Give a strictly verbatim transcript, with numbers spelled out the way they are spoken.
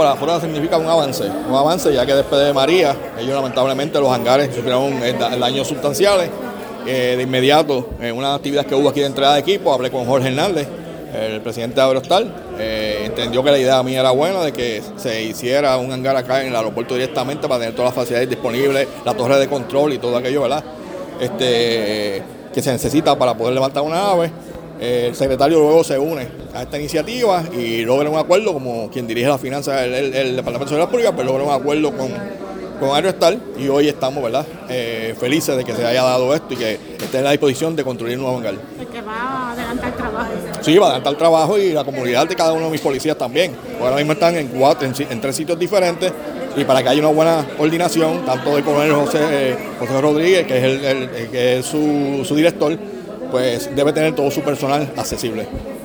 La flota significa un avance, un avance ya que después de María, ellos lamentablemente los hangares sufrieron daños sustanciales. Eh, de inmediato, en una actividad que hubo aquí de entrada de equipo, hablé con Jorge Hernández, el presidente de Aerostar, eh, entendió que la idea mía era buena de que se hiciera un hangar acá en el aeropuerto directamente para tener todas las facilidades disponibles, la torre de control y todo aquello, ¿verdad? Este, que se necesita para poder levantar una nave. El secretario luego se une a esta iniciativa y logra un acuerdo, como quien dirige las finanzas del el, el Departamento de Seguridad Pública, pero logra un acuerdo con, con Aerostar y hoy estamos, ¿verdad? Eh, felices de que se haya dado esto y que esté en la disposición de construir un nuevo hangar. El que va a adelantar trabajo. Sí, va a adelantar trabajo y la comunidad de cada uno de mis policías también. Ahora mismo están en cuatro, en, en tres sitios diferentes y para que haya una buena coordinación, tanto del coronel José, eh, José Rodríguez, que es, el, el, el que es su, su director, pues debe tener todo su personal accesible.